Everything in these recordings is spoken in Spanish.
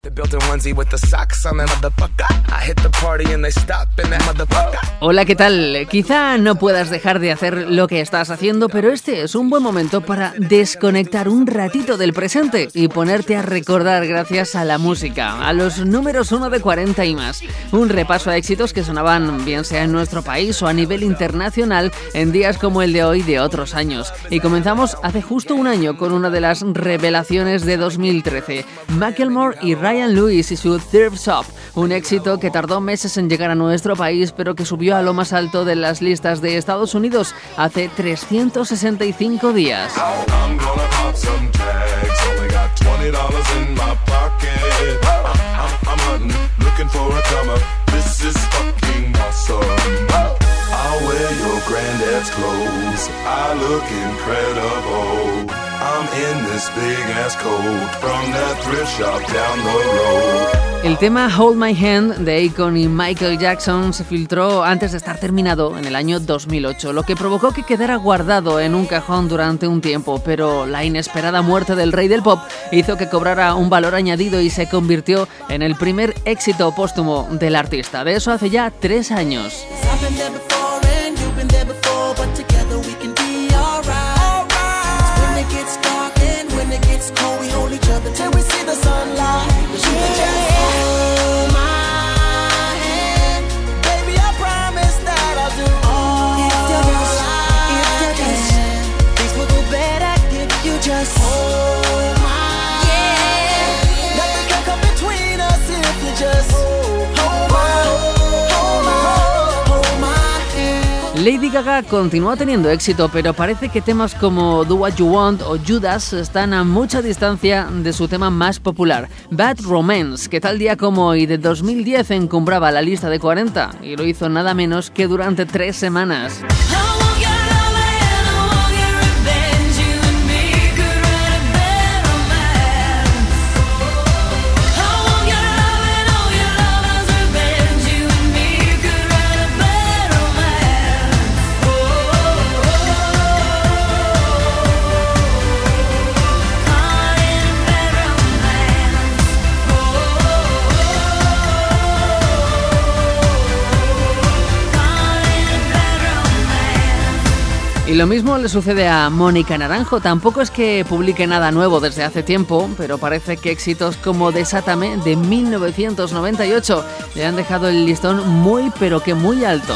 Hola, ¿qué tal? Quizá no puedas dejar de hacer lo que estás haciendo, pero este es un buen momento para desconectar un ratito del presente y ponerte a recordar gracias a la música, a los números 1 de 40 y más. Un repaso a éxitos que sonaban bien sea en nuestro país o a nivel internacional en días como el de hoy de otros años. Y comenzamos hace justo un año con una de las revelaciones de 2013, Macklemore y Ryan Lewis y su Thrift Shop, un éxito que tardó meses en llegar a nuestro país, pero que subió a lo más alto de las listas de Estados Unidos hace 365 días. El tema Hold My Hand de Akon y Michael Jackson se filtró antes de estar terminado en el año 2008, lo que provocó que quedara guardado en un cajón durante un tiempo, pero la inesperada muerte del rey del pop hizo que cobrara un valor añadido y se convirtió en el primer éxito póstumo del artista. De eso hace ya 3 años. Lady Gaga continuó teniendo éxito, pero parece que temas como Do What You Want o Judas están a mucha distancia de su tema más popular, Bad Romance, que tal día como hoy de 2010 encumbraba la lista de 40 y lo hizo nada menos que durante 3 semanas. Y lo mismo le sucede a Mónica Naranjo. Tampoco es que publique nada nuevo desde hace tiempo, pero parece que éxitos como Desátame de 1998 le han dejado el listón muy pero que muy alto.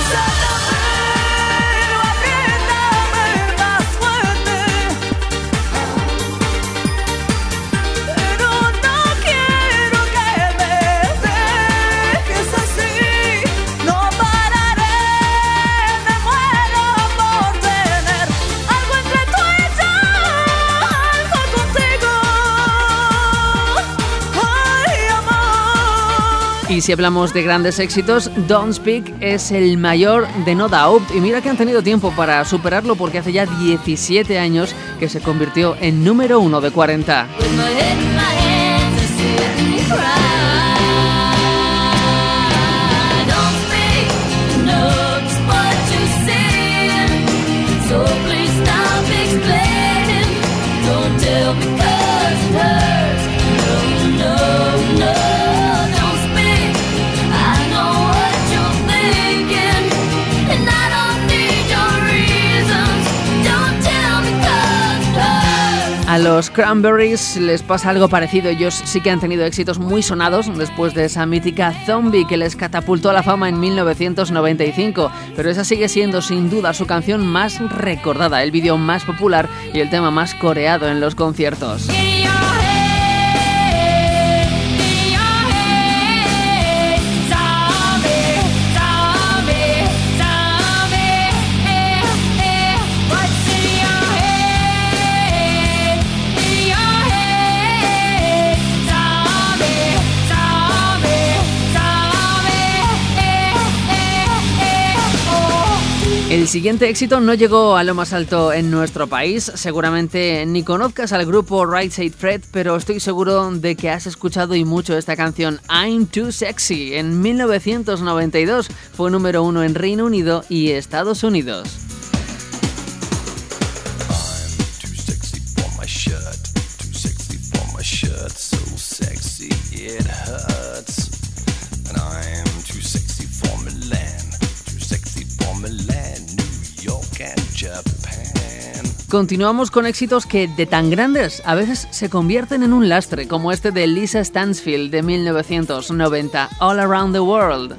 Y si hablamos de grandes éxitos, Don't Speak es el mayor de No Doubt. Y mira que han tenido tiempo para superarlo porque hace ya 17 años que se convirtió en número 1 de 40. A los Cranberries les pasa algo parecido. Ellos sí que han tenido éxitos muy sonados después de esa mítica Zombie que les catapultó a la fama en 1995, pero esa sigue siendo sin duda su canción más recordada, el vídeo más popular y el tema más coreado en los conciertos. El siguiente éxito no llegó a lo más alto en nuestro país. Seguramente ni conozcas al grupo Right Said Fred, pero estoy seguro de que has escuchado y mucho esta canción I'm Too Sexy. En 1992 fue número 1 en Reino Unido y Estados Unidos. I'm too sexy for my shirt, so sexy. it hurts. And I'm too sexy for Milan, too sexy for Milan, New York and Japan. Continuamos con éxitos que, de tan grandes, a veces se convierten en un lastre, como este de Lisa Stansfield de 1990, All Around the World.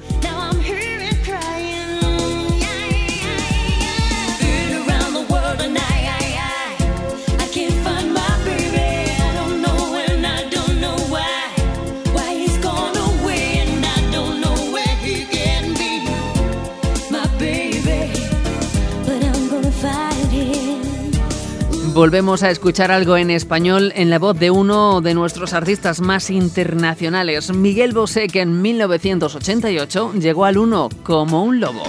Volvemos a escuchar algo en español en la voz de uno de nuestros artistas más internacionales, Miguel Bosé, que en 1988 llegó al 1 como un lobo.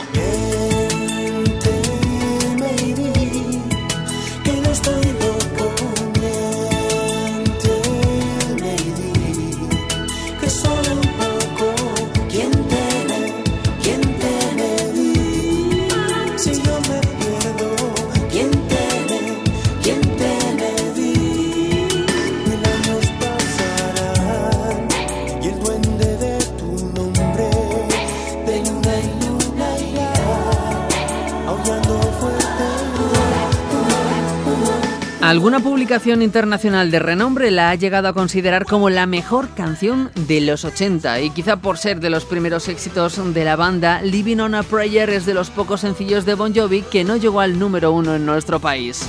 Alguna publicación internacional de renombre la ha llegado a considerar como la mejor canción de los 80 y quizá por ser de los primeros éxitos de la banda, Living on a Prayer es de los pocos sencillos de Bon Jovi que no llegó al número 1 en nuestro país.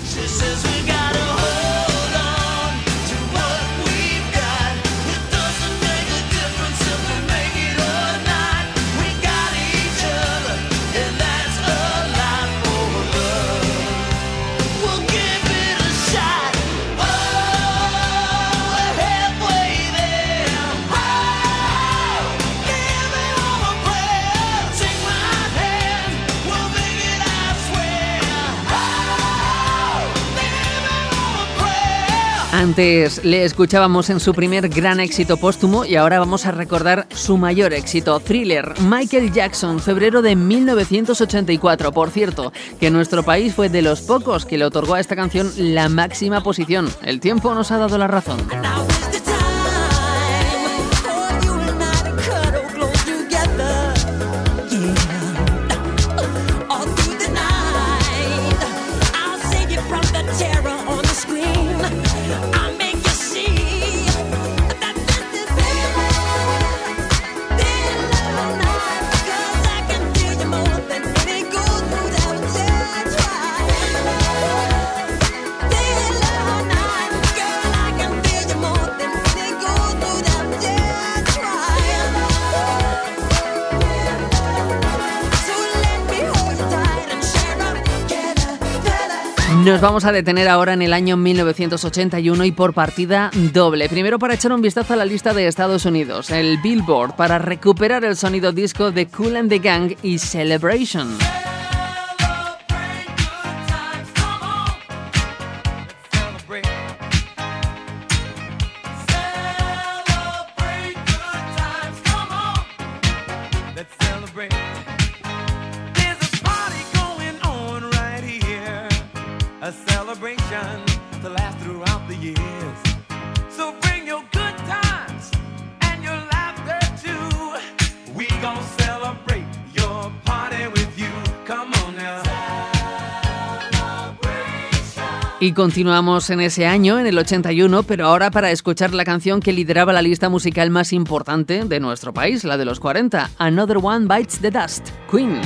Antes le escuchábamos en su primer gran éxito póstumo y ahora vamos a recordar su mayor éxito, Thriller. Michael Jackson, febrero de 1984. Por cierto, que en nuestro país fue de los pocos que le otorgó a esta canción la máxima posición. El tiempo nos ha dado la razón. Nos vamos a detener ahora en el año 1981 y por partida doble. Primero para echar un vistazo a la lista de Estados Unidos, el Billboard, para recuperar el sonido disco de Kool and the Gang y Celebration. Y continuamos en ese año, en el 81, pero ahora para escuchar la canción que lideraba la lista musical más importante de nuestro país, la de los 40, Another One Bites the Dust, Queen.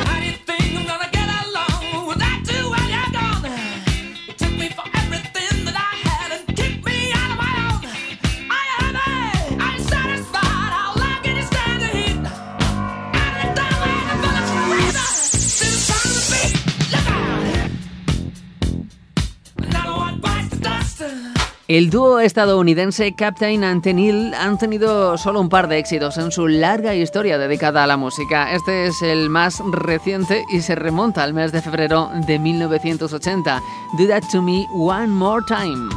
El dúo estadounidense Captain and Tennille han tenido solo un par de éxitos en su larga historia dedicada a la música. Este es el más reciente y se remonta al mes de febrero de 1980. Do That To Me One More Time.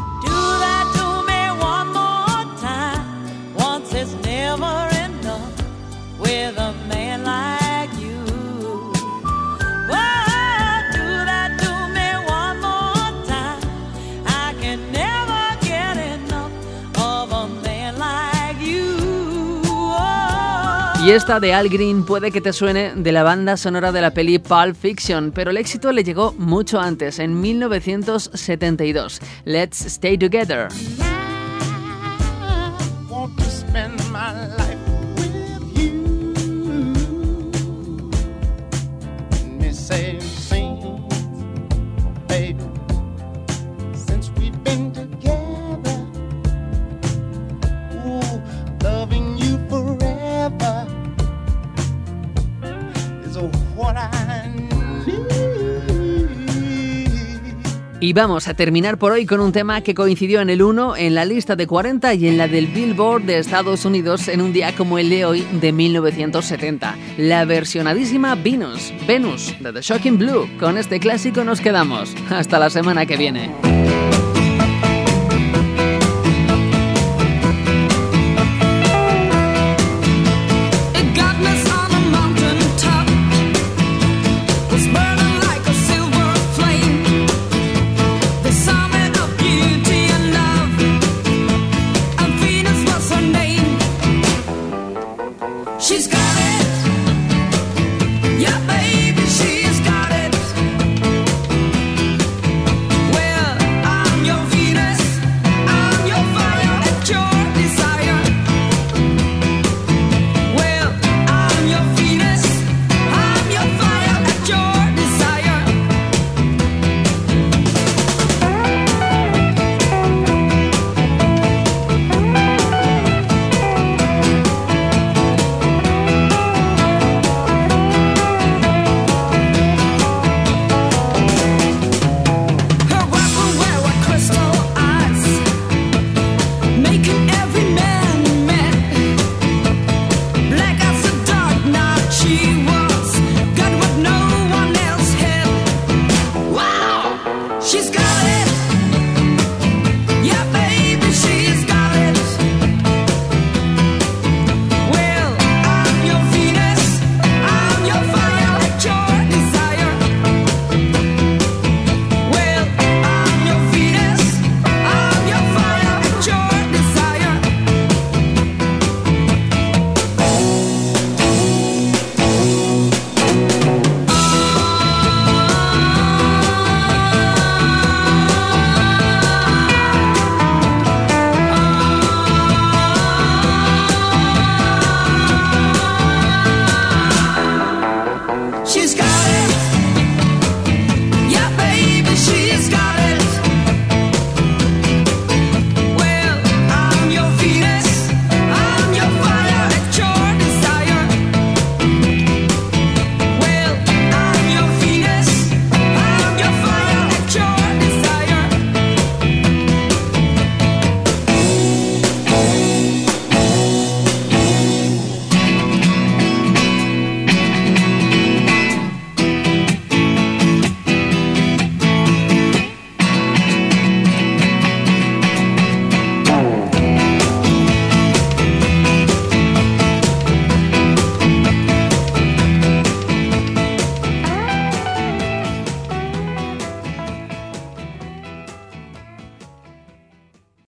You Y esta de Al Green puede que te suene de la banda sonora de la peli Pulp Fiction, pero el éxito le llegó mucho antes, en 1972. Let's Stay Together. Y vamos a terminar por hoy con un tema que coincidió en el 1, en la lista de 40 y en la del Billboard de Estados Unidos en un día como el de hoy de 1970. La versionadísima Venus, de The Shocking Blue. Con este clásico nos quedamos. Hasta la semana que viene.